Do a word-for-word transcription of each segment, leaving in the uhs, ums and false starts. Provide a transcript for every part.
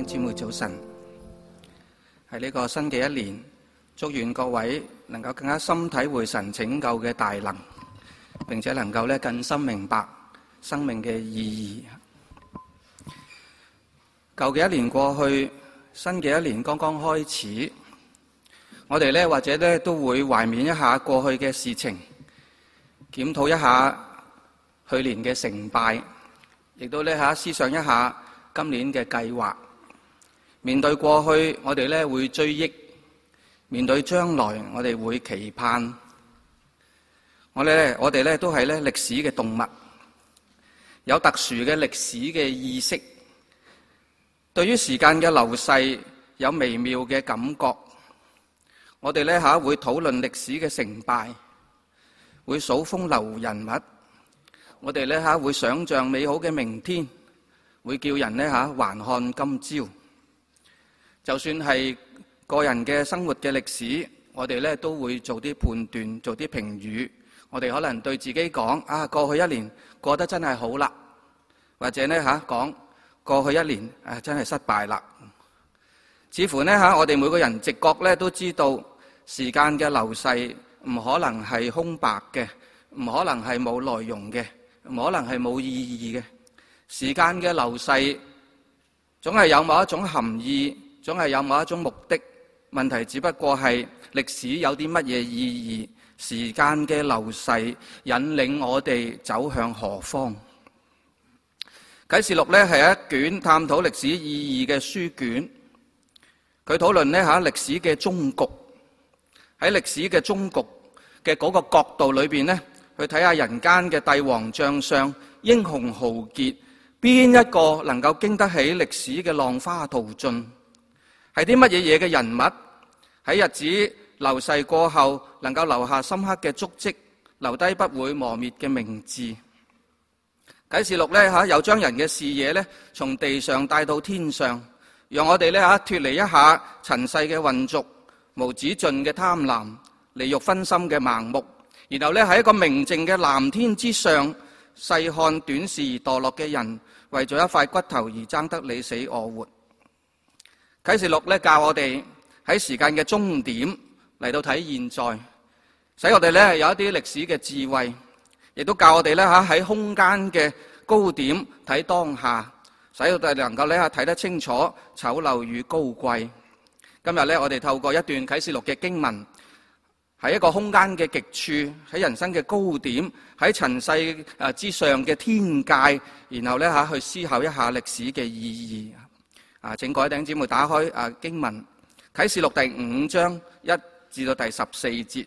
兄姊妹早晨，喺呢個新嘅一年，祝願各位能夠更加深體會神拯救嘅大能，並且能夠咧更深明白生命嘅意義。舊嘅一年過去，新嘅一年剛剛開始，我哋咧或者咧都會懷緬一下過去嘅事情，檢討一下去年嘅成敗，亦都咧吓思想一下今年嘅計劃。面對過去，我哋咧會追憶；面對將來，我哋會期盼。我哋咧，我哋咧都係咧歷史嘅動物，有特殊嘅歷史嘅意識，對於時間嘅流逝有微妙嘅感覺。我哋咧吓會討論歷史嘅成敗，會數風流人物。我哋咧吓會想象美好嘅明天，會叫人咧吓還看今朝。就算係個人嘅生活嘅歷史，我哋咧都會做啲判斷，做啲評語。我哋可能對自己講：啊，過去一年過得真係好啦，或者咧吓講過去一年誒真係失敗啦。似乎咧吓我哋每個人直覺咧都知道，時間嘅流逝唔可能係空白嘅，唔可能係冇內容嘅，唔可能係冇意義嘅。時間嘅流逝總係有某一種含義，總係有某一種目的。問題只不過係歷史有啲乜嘢意義，時間嘅流逝引領我哋走向何方。啟示錄呢係一卷探討歷史意義嘅書卷，佢討論呢吓歷史嘅終局。喺歷史嘅終局嘅嗰個角度裏邊呢，去睇下人間嘅帝王將相、英雄豪傑，邊一個能夠經得起歷史嘅浪花淘盡？係啲乜嘢嘢嘅人物喺日子流逝過後，能夠留下深刻嘅足跡，留低不會磨滅嘅名字？啟示錄呢吓又將人嘅視野呢從地上帶到天上，讓我哋呢吓脫離一下塵世嘅混濁、無止盡嘅貪婪、利欲熏心嘅盲目，然後呢喺一個明淨嘅藍天之上，細看短視而墮落嘅人，為咗一塊骨頭而爭得你死我活。啟示錄咧教我哋喺時間嘅終點嚟到睇現在，使我哋咧有一啲歷史嘅智慧，亦都教我哋咧吓喺空間嘅高點睇當下，使我哋能夠咧睇得清楚醜陋與高貴。今日咧我哋透過一段啟示錄嘅經文，喺一個空間嘅極處，喺人生嘅高點，喺塵世誒之上嘅天界，然後咧吓去思考一下歷史嘅意義。啊，請各位弟兄姊妹打開啊經文，啟示錄第五章一至到第十四節。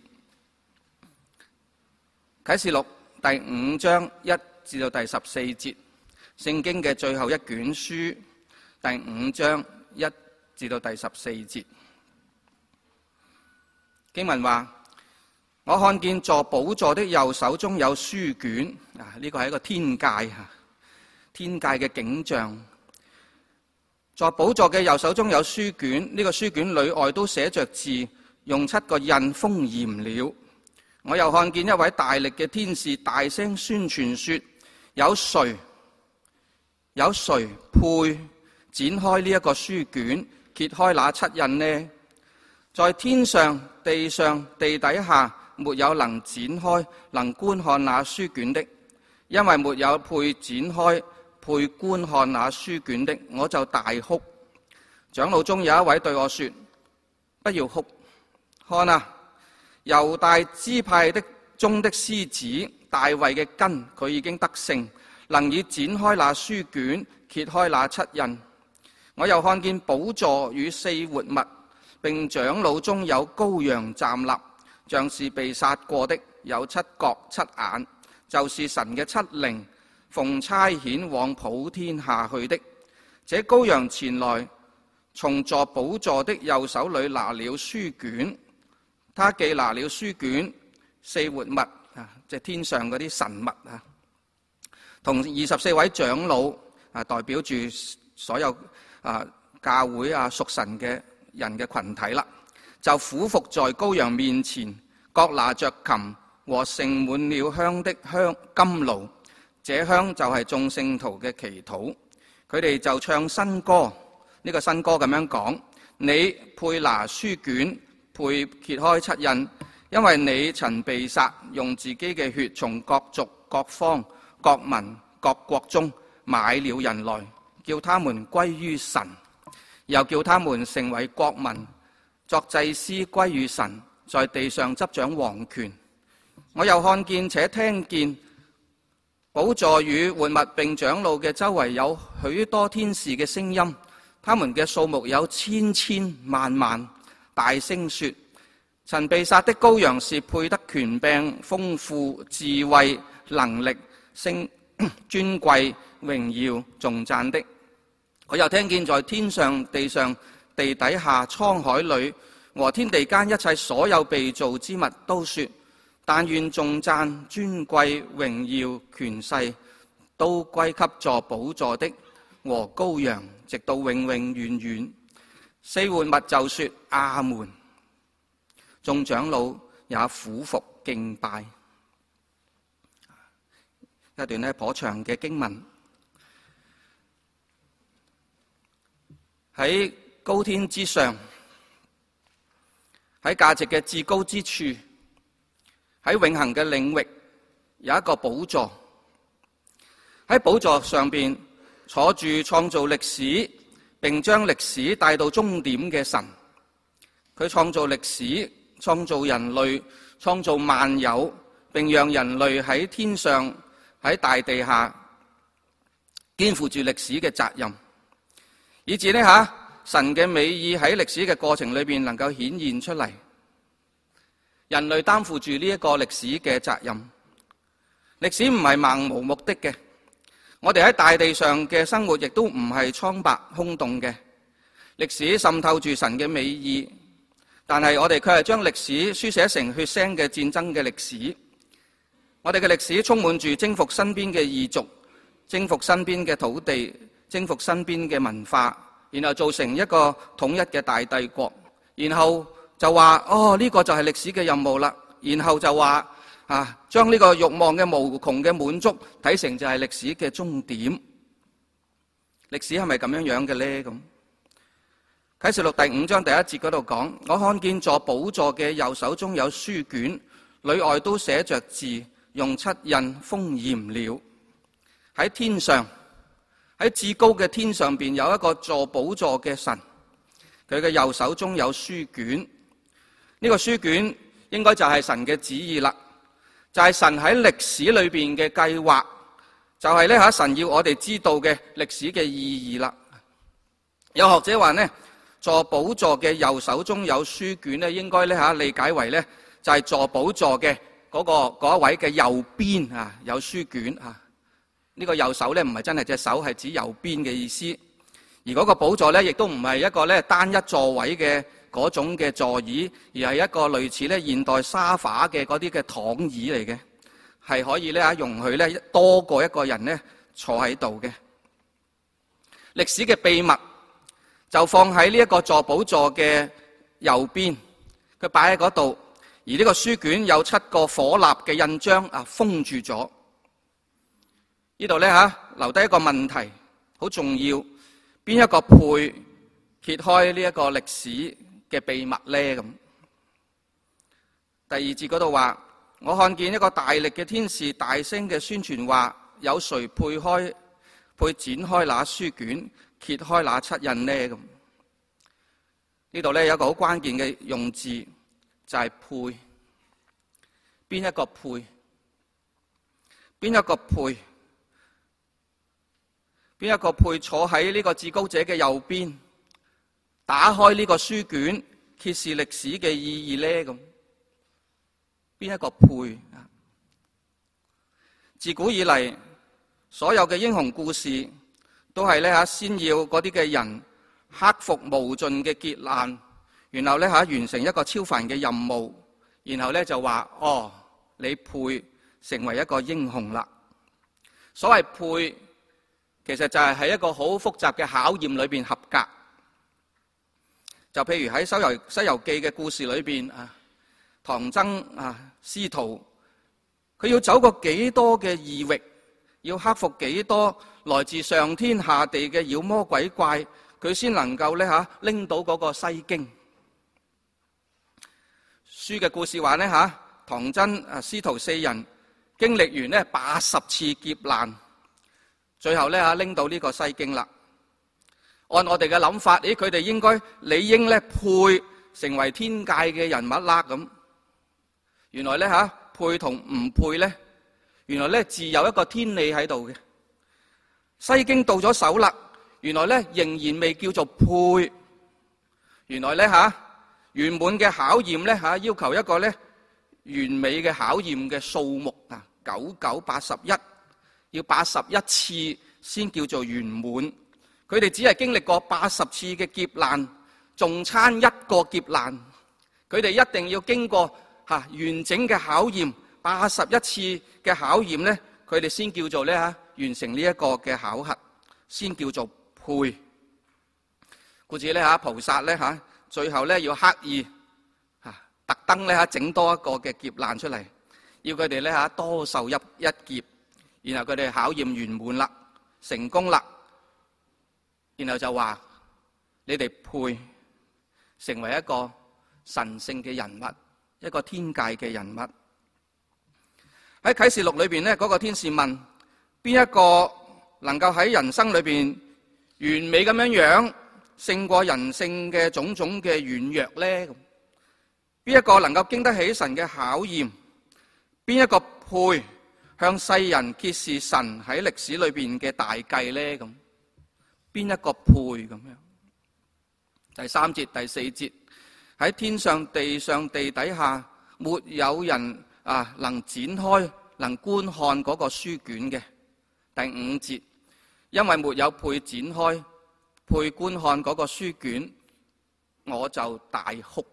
啟示錄第五章一至到第十四節，聖經嘅最後一卷書，第五章一至到第十四節。經文話：我看見坐寶座的右手中有書卷，啊，呢個係一個天界吓，天界嘅景象。在寶座嘅右手中有書卷，呢、這個書卷裏外都寫着字，用七個印封嚴了。我又看見一位大力嘅天使大聲宣傳說：有誰有誰配展開呢一個書卷，揭開那七印呢？在天上、地上、地底下，沒有能展開、能觀看那書卷的，因為沒有配展開、配觀看那書卷的，我就大哭。長老中有一位對我說：不要哭，看啊，猶大支派的中的獅子大衛嘅根，佢已經得勝，能以展開那書卷，揭開那七印。我又看見寶座與四活物，並長老中有羔羊站立，像是被殺過的，有七角七眼，就是神嘅七靈，奉差遣往普天下去的。這羔羊前來，從坐寶座的右手裏拿了書卷，他既拿了書卷，四活物啊，即係天上嗰啲神物啊，同二十四位長老啊，代表住所有啊教會啊屬神嘅人嘅群體啦，就俯伏在羔羊面前，各拿着琴和盛滿了香的香甘露。這香就係眾聖徒嘅祈禱，佢哋就唱新歌， 呢個新歌咁樣講：你配拿書卷，配揭開七印，因為你曾被殺，用自己嘅血從各族、各方、各民、各國中買了人來，叫他們歸於神，又叫他們成為國民，作祭司歸於神，在地上執掌王權。我又看見且聽見寶座與活物並長老嘅周圍有許多天使嘅聲音，他們嘅數目有千千萬萬，大聲說：曾被殺的羔羊是配得權柄、豐富、智慧、能力、升尊貴、榮耀、頌讚的。我又聽見在天上、地上、地底下、滄海裏和天地間一切所有被造之物都說：但願頌讚、尊貴、榮耀、權勢都歸給坐寶座的和羔羊，直到永永遠遠。四活物就說：阿門。眾長老也俯伏敬拜。一段呢頗長嘅經文，喺高天之上，喺價值嘅至高之處，喺永恆嘅領域有一個寶座。喺寶座上邊坐住創造歷史並將歷史帶到終點嘅神。佢創造歷史，創造人類，創造萬有，並讓人類喺天上喺大地下肩負住歷史嘅責任，以至呢吓神嘅美意喺歷史嘅過程裏邊能夠顯現出嚟。人類擔負住呢一個歷史嘅責任。歷史唔係盲無目的嘅，我哋喺大地上嘅生活亦都唔係蒼白空洞嘅。歷史滲透住神嘅美意，但係我哋卻係將歷史書寫成血腥嘅戰爭嘅歷史。我哋嘅歷史充滿住征服身邊嘅異族，征服身邊嘅土地，征服身邊嘅文化，然後造成一個統一嘅大帝國，然後就話哦呢個就係歷史嘅任務啦，然後就話啊將呢個慾望嘅無窮嘅滿足睇成就係歷史嘅終點。歷史係咪咁樣樣嘅咧？咁啟示錄第五章第一節嗰度講：我看見坐寶座嘅右手中有書卷，裏外都寫着字，用七印封嚴了。喺天上，喺至高嘅天上邊有一個坐寶座嘅神，佢嘅右手中有書卷。呢個書卷應該就係神嘅旨意啦，就係神喺歷史裏邊嘅計劃，就係咧吓神要我哋知道嘅歷史嘅意義啦。有學者話呢，坐寶座嘅右手中有書卷咧，應該咧吓理解為咧就係坐寶座嘅嗰個嗰一位嘅右邊啊有書卷啊。呢個右手咧唔係真係隻手，係指右邊嘅意思。而嗰個寶座咧亦都唔係一個咧單一座位嘅嗰種嘅座椅，而係一個類似咧現代沙發嘅嗰啲嘅躺椅嚟嘅，係可以咧吓容許咧多過一個人咧坐喺度嘅。歷史嘅秘密就放喺呢一個坐寶座嘅右邊，佢擺喺嗰度。而呢個書卷有七個火蠟嘅印章啊封住咗。呢度咧吓留低一個問題，好重要，邊一個配揭開呢一個歷史嘅秘密咧？咁第二節嗰度話：我看見一個大力嘅天使大聲嘅宣傳話，有誰配開配展開那書卷，揭開那七印呢？咁呢度咧有一個好關鍵嘅用字，就係配。邊一個配？邊一個配？邊一個配坐喺呢個至高者嘅右邊，打開呢個書卷，揭示歷史嘅意義呢？咁邊一個配？自古以嚟，所有嘅英雄故事都係咧吓，先要嗰啲嘅人克服無盡嘅劫難，然後咧吓完成一個超凡嘅任務，然後咧就話哦，你配成為一個英雄啦。所謂配，其實就係喺一個好複雜嘅考驗裏邊合格。就譬如喺《西遊西遊記》嘅故事裏邊啊，唐僧啊師徒，佢要走過幾多嘅異域，要克服幾多來自上天下地嘅妖魔鬼怪， 佢先能夠咧嚇拎到嗰個西經。書嘅故事話呢，嚇，唐真啊師徒四人經歷完呢八十次劫難，最後咧嚇拎到呢個西經啦。按我哋嘅諗法，咦，佢哋應該理應咧配成為天界嘅人物啦咁。原來咧嚇配同唔配咧，原來咧自有一個天理喺度嘅。西經到咗手啦，原來咧仍然未叫做配。原來咧嚇圓滿嘅考驗咧嚇要求一個咧完美嘅考驗嘅數目啊，九九八十一，要八十一次先叫做圓滿。佢哋只係經歷過八十次嘅劫難，仲差一個劫難。佢哋一定要經過嚇完整嘅考驗，八十一次嘅考驗咧，佢哋先叫做咧嚇完成呢一個嘅考核，先叫做配。故此咧嚇菩薩咧嚇最後咧要刻意嚇特登咧嚇整多一個嘅劫難出嚟，要佢哋咧嚇多受一一劫，然後佢哋考驗圓滿啦，成功啦。然後就話你哋配成為一個神聖嘅人物，一個天界嘅人物。喺啟示錄裏邊呢，嗰個天使問邊一個能夠喺人生裏邊完美咁樣樣勝過人性嘅種種嘅軟弱呢？邊一個能夠經得起神嘅考驗？邊一個配向世人揭示神喺歷史裏邊嘅大計呢？咁邊一個配咁樣？第三節、第四節，喺天上、地上、地底下，沒有人啊能展開、能觀看嗰個書卷嘅。第五節，因為沒有配展開、配觀看嗰個書卷，我就大哭。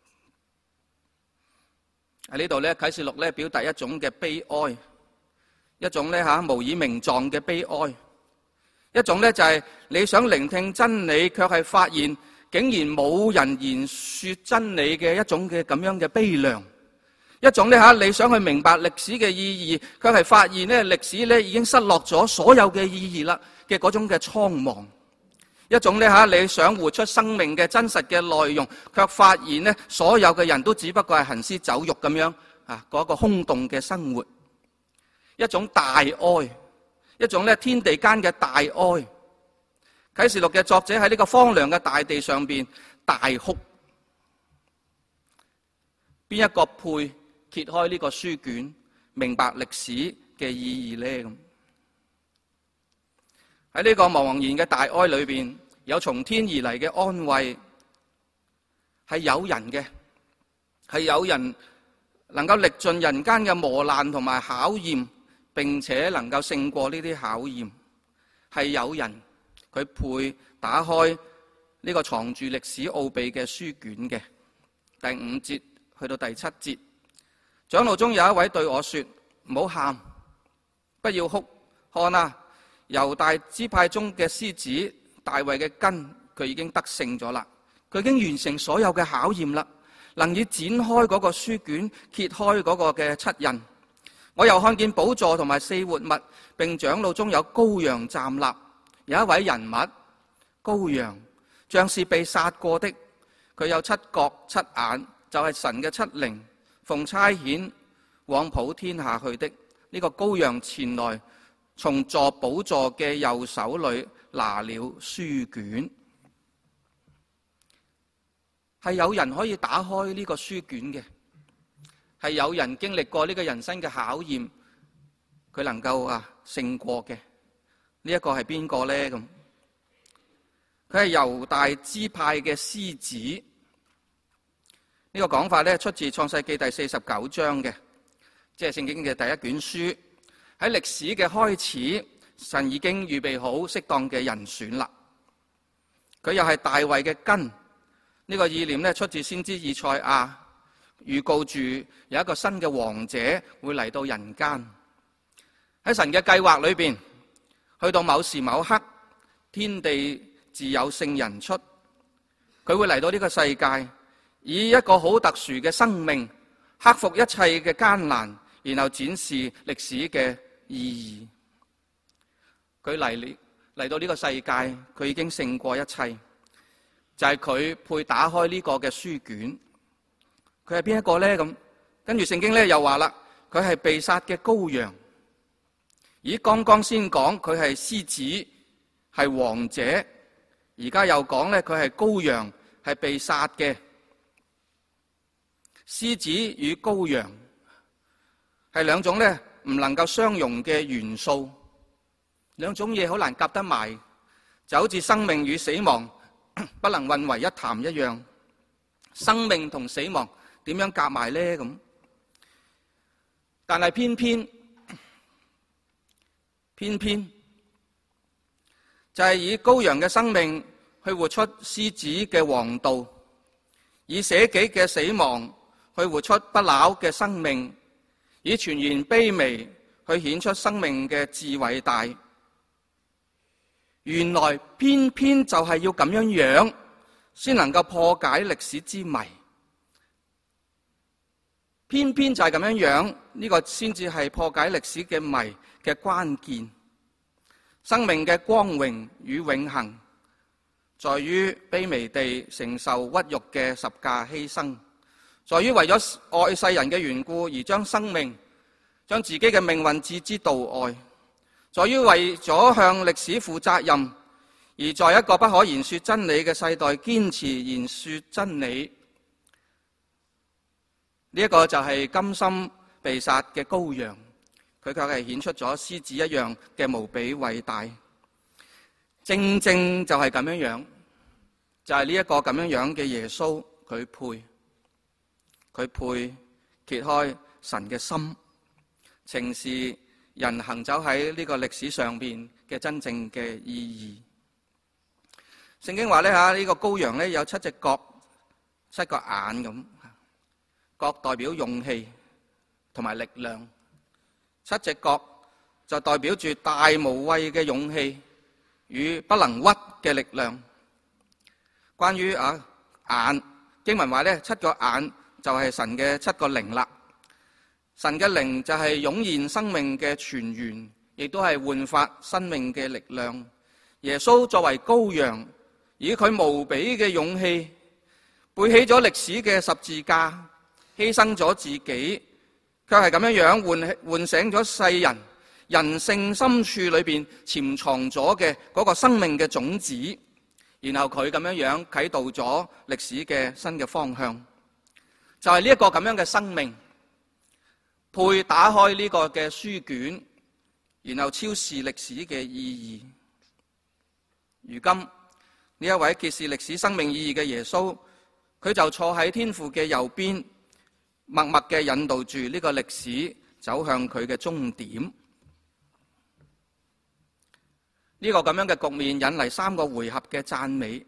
喺呢度咧，啟示錄咧表達一種嘅悲哀，一種咧吓無以名狀嘅悲哀。一種咧就係你想聆聽真理，卻係發現竟然冇人言說真理嘅一種嘅咁樣嘅悲涼；一種咧吓你想去明白歷史嘅意義，卻係發現咧歷史咧已經失落咗所有嘅意義啦嘅嗰種嘅蒼茫；一種咧吓你想活出生命嘅真實嘅內容，卻發現咧所有嘅人都只不過係行屍走肉咁樣啊嗰個空洞嘅生活；一種大哀。一種咧天地間嘅大哀，啟示錄嘅作者喺呢個荒涼嘅大地上邊大哭。邊一個配揭開呢個書卷，明白歷史嘅意義呢？咁喺呢個茫然嘅大哀裏邊，有從天而嚟嘅安慰，係有人嘅，係有人能夠歷盡人間嘅磨難同埋考驗。並且能夠勝過呢啲考驗，係有人佢配打開呢個藏住歷史奧秘嘅書卷嘅。第五節去到第七節，長老中有一位對我說：唔好喊，不要哭，看啊，猶大支派中嘅獅子大衛嘅根，佢已經得勝咗啦，佢已經完成所有嘅考驗啦，能以展開嗰個書卷，揭開嗰個嘅七印。我又看見寶座同埋四活物，並長老中有羔羊站立，有一位人物，羔羊像是被殺過的，佢有七角七眼，就係、是、神嘅七靈，奉差遣往普天下去的。呢、這個羔羊前來，從坐寶座嘅右手裏拿了書卷，係有人可以打開呢個書卷嘅。係有人經歷過呢個人生嘅考驗，佢能夠啊勝過嘅。呢一個係邊個呢？咁佢係猶大支派嘅獅子。呢個講法咧出自創世記第四十九章嘅，即係聖經嘅第一卷書。喺歷史嘅開始，神已經預備好適當嘅人選啦。佢又係大衛嘅根。呢個意念咧出自先知以賽亞。預告住有一個新嘅王者會嚟到人間。喺神嘅計劃裏邊，去到某時某刻，天地自有聖人出，佢會嚟到呢個世界，以一個好特殊嘅生命克服一切嘅艱難，然後展示歷史嘅意義。佢嚟嚟到呢個世界，佢已經勝過一切，就係佢配打開呢個嘅書卷。佢係邊一個呢？咁跟住聖經咧又話啦，佢係被殺嘅羔羊。咦，剛剛先講佢係獅子，係王者，而家又講咧佢係羔羊，係被殺嘅。獅子與羔羊係兩種咧唔能夠相容嘅元素，兩種嘢好難夾得埋，就好似生命與死亡不能混為一談一樣。生命同死亡點樣夾埋呢？咁但係偏偏偏偏就係以羔羊嘅生命去活出獅子嘅王道，以捨己嘅死亡去活出不朽嘅生命，以全然卑微去顯出生命嘅至偉大。原來偏偏就係要咁樣樣，先能夠破解歷史之謎。偏偏就係咁樣樣，呢個先至係破解歷史嘅謎嘅關鍵。生命嘅光榮與永恆，在於卑微地承受屈辱嘅十架犧牲，在於為咗愛世人嘅緣故而將生命、將自己嘅命運置之度外，在於為咗向歷史負責任，而在一個不可言說真理嘅世代堅持言說真理。呢、這、一個就係甘心被殺嘅羔羊，佢卻係顯出咗獅子一樣嘅無比偉大。正正就係咁樣樣，就係呢一個咁樣樣嘅耶穌，佢配，佢配揭開神嘅心，呈示人行走喺呢個歷史上邊嘅真正嘅意義。聖經話咧吓，呢個羔羊咧有七隻角、七個眼咁，角代表勇氣同埋力量，七隻角就代表住大無畏嘅勇氣與不能屈嘅力量。關於啊眼，經文話咧，七個眼就係神嘅七個靈啦。神嘅靈就係湧現生命嘅泉源，亦都係煥發生命嘅力量。耶穌作為羔羊，以佢無比嘅勇氣，背起咗歷史嘅十字架，犧牲咗自己，卻係咁樣樣喚喚醒咗世人人性深處裏邊潛藏咗嘅嗰個生命嘅種子，然後佢咁樣樣啟導咗歷史嘅新嘅方向。就係呢一個咁樣嘅生命，配打開呢個嘅書卷，然後超視歷史嘅意義。如今呢一位揭示歷史生命意義嘅耶穌，佢就坐喺天父嘅右邊，默默嘅引導住呢個歷史走向佢嘅終點。呢個咁樣嘅局面引嚟三個回合嘅讚美。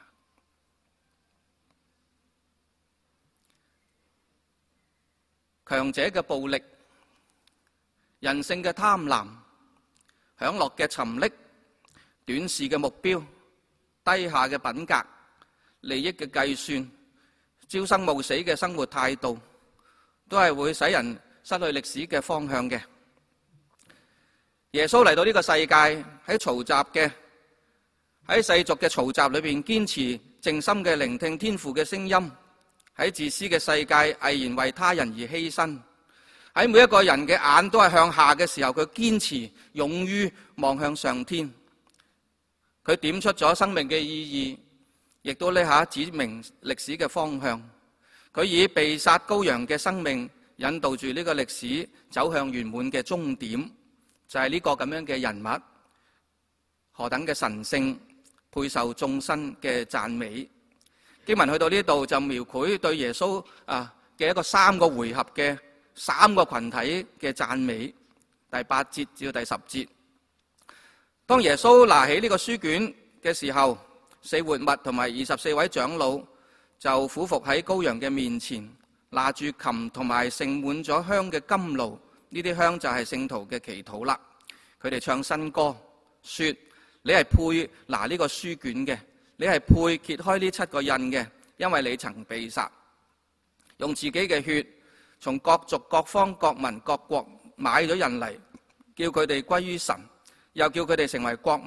強者嘅暴力，人性嘅貪婪，享樂嘅沉溺，短視嘅目標，低下嘅品格，利益嘅計算，朝生暮死嘅生活態度，都係會使人失去歷史嘅方向嘅。耶穌嚟到呢個世界，喺嘈雜嘅喺世俗嘅嘈雜裏邊，堅持靜心嘅聆聽天父嘅聲音。喺自私嘅世界毅然為他人而犧牲，喺每一個人嘅眼都係向下嘅時候，佢堅持勇於望向上天。佢點出咗生命嘅意義，亦都呢下指明歷史嘅方向。佢以被殺羔羊嘅生命引導住呢個歷史走向圓滿嘅終點，就係呢個咁樣嘅人物，何等嘅神聖，配受眾生嘅讚美。經文去到呢度就描繪對耶穌啊嘅一個三個回合嘅三個群體嘅讚美。第八節至到第十節，當耶穌拿起呢個書卷嘅時候，四活物同埋二十四位長老就俯伏喺羔羊嘅面前，拿住琴同埋盛滿咗香嘅甘露，呢啲香就係聖徒嘅祈禱啦。佢哋唱新歌，說：你係配拿呢個書卷嘅，你係配揭開呢七個印嘅，因為你曾被殺，用自己嘅血從各族各方各民各國買咗人嚟，叫佢哋歸於神，又叫佢哋成為國民，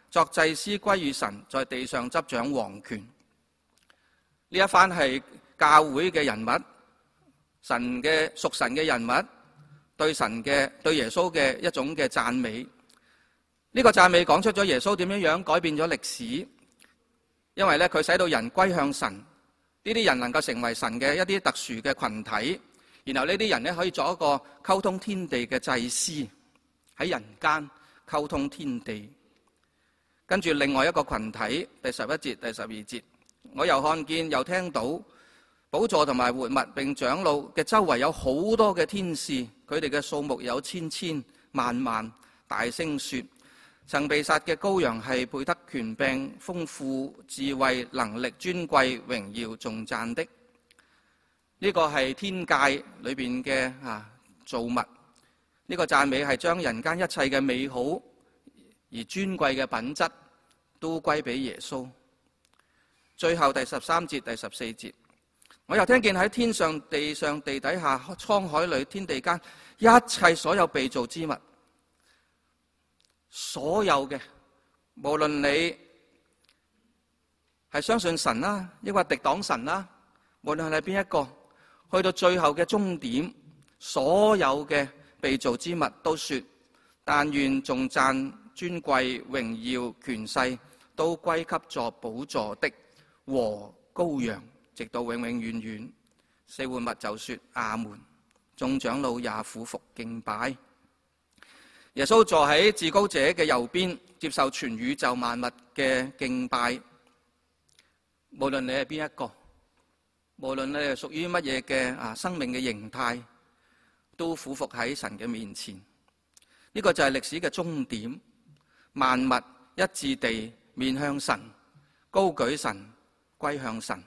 作祭司歸於神，在地上執掌王權。呢一番係教會嘅人物，神嘅屬神嘅人物對神嘅對耶穌嘅一種嘅讚美。呢個讚美講出咗耶穌點樣樣改變咗歷史，因為咧佢使到人歸向神，呢啲人能夠成為神嘅一啲特殊嘅群體，然後呢啲人咧可以做一個溝通天地嘅祭司，喺人間溝通天地。跟住另外一個群體，第十一節、第十二節，我又看見又聽到寶座同埋活物並長老嘅周圍有好多嘅天使，佢哋嘅數目有千千萬萬，大聲說：曾被殺嘅羔羊係配得權柄、豐富、智慧、能力、尊貴、榮耀、頌讚的。呢個係天界裏邊嘅啊造物，呢個讚美係將人間一切嘅美好而尊貴嘅品質都歸俾耶穌。最後第十三節、第十四節，我又聽見喺天上、地上、地底下、滄海裏、天地間一切所有被造之物，所有嘅，無論你係相信神啦，抑或敵擋神啦，無論係邊一個，去到最後嘅終點，所有嘅被造之物都說：但願頌讚、尊貴、榮耀、權勢都歸給坐寶座的和羔羊，直到永永遠遠。四活物就說：阿門。眾長老也俯伏敬拜。耶穌坐喺至高者嘅右邊，接受全宇宙萬物嘅敬拜。無論你係邊一個，無論你係屬於乜嘢嘅啊生命嘅形態，都俯伏喺神嘅面前。呢、這個就係歷史嘅終點。萬物一致地面向神，高舉神，歸向神。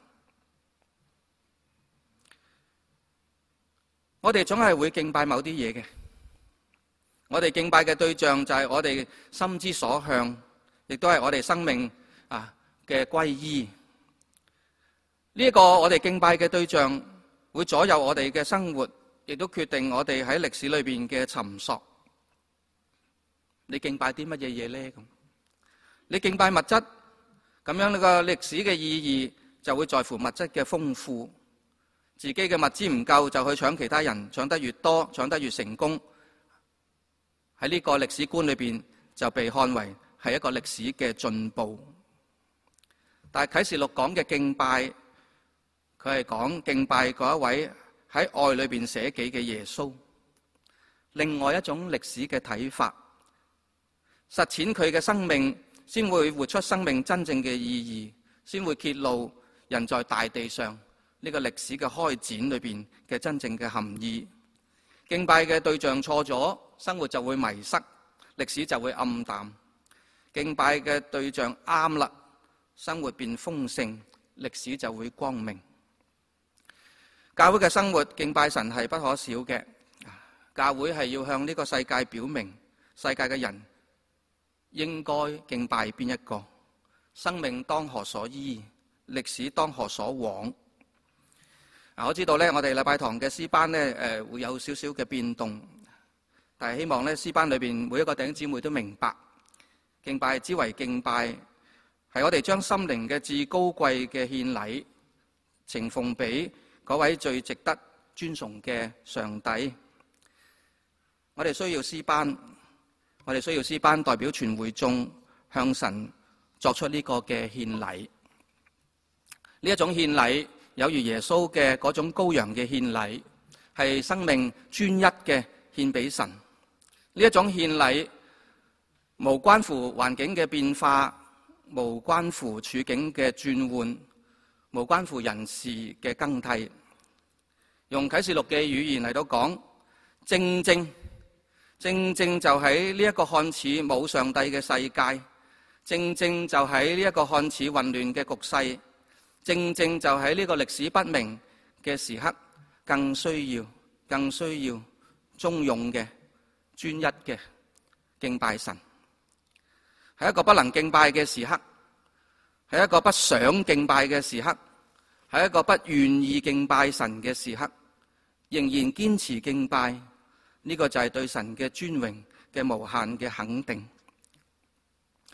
我哋總係會敬拜某啲嘢嘅。我哋敬拜嘅對象就係我哋心之所向，亦都係我哋生命啊嘅歸依。呢一個我哋敬拜嘅對象會左右我哋嘅生活，亦都決定我哋喺歷史裏邊嘅尋索。你敬拜啲乜嘢嘢咧？咁你敬拜物質，咁樣呢個歷史嘅意義就會在乎物質嘅豐富。自己嘅物資唔夠，就去搶其他人，搶得越多，搶得越成功。喺呢個歷史觀裏邊，就被看為係一個歷史嘅進步。但係啟示錄講嘅敬拜，佢係講敬拜嗰一位喺愛裏邊捨己嘅耶穌。另外一種歷史嘅睇法，實踐佢嘅生命，先會活出生命真正嘅意義，先會揭露人在大地上呢個歷史嘅開展裏邊嘅真正嘅含義。敬拜嘅對象錯咗，生活就會迷失，歷史就會暗淡；敬拜嘅對象啱啦，生活變豐盛，歷史就會光明。教會嘅生活敬拜神係不可少嘅。教會係要向呢個世界表明，世界嘅人應該敬拜邊一個，生命當何所依，歷史當何所往。我知道咧，我哋禮拜堂嘅詩班咧，誒會有少少嘅變動，但係希望咧，詩班裏邊每一個弟兄姊妹都明白，敬拜之為敬拜，係我哋將心靈嘅至高貴嘅獻禮，呈奉俾嗰位最值得尊崇嘅上帝。我哋需要詩班，我哋需要詩班代表全會眾向神作出呢個嘅獻禮。呢一種獻禮，有如耶穌嘅嗰種羔羊嘅獻禮，係生命專一嘅獻俾神。呢一種獻禮無關乎環境嘅變化，無關乎處境嘅轉換，無關乎人事嘅更替。用啟示錄嘅語言嚟到講，正正正正就喺呢一個看似冇上帝嘅世界，正正就喺呢一個看似混亂嘅局勢，正正就喺呢個歷史不明嘅時刻，更需要更需要忠勇嘅專一嘅敬拜神。喺一個不能敬拜嘅時刻，喺一個不想敬拜嘅時刻，喺一個不願意敬拜神嘅時刻，仍然堅持敬拜，呢個就係對神嘅尊榮嘅無限嘅肯定。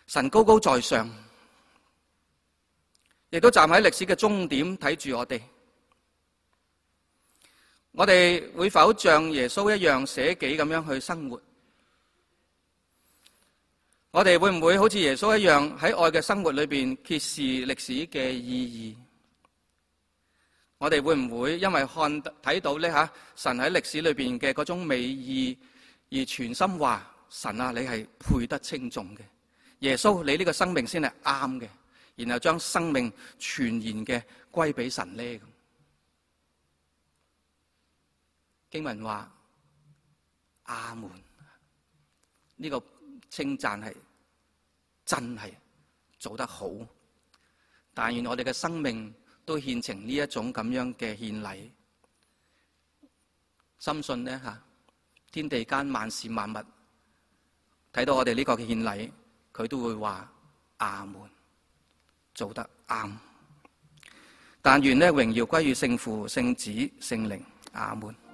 神高高在上，亦都站喺歷史嘅終點睇住我哋。我哋會否像耶穌一樣捨己咁樣去生活？我哋會唔會好似耶穌一樣喺愛嘅生活裏邊揭示歷史嘅意義？我哋會唔會因為看睇到呢吓神喺歷史裏邊嘅嗰種美意而全心話神啊，你係配得稱頌嘅，耶穌你呢個生命先係啱嘅，然後將生命全然嘅歸俾神呢？經文話阿門，呢個稱讚係真係做得好，但願我哋嘅生命都獻成呢一種咁樣嘅獻禮。深信呢吓，天地間萬事萬物睇到我哋呢個嘅獻禮，佢都會話阿門，做得啱。但願呢榮耀歸於聖父、聖子、聖靈，阿門。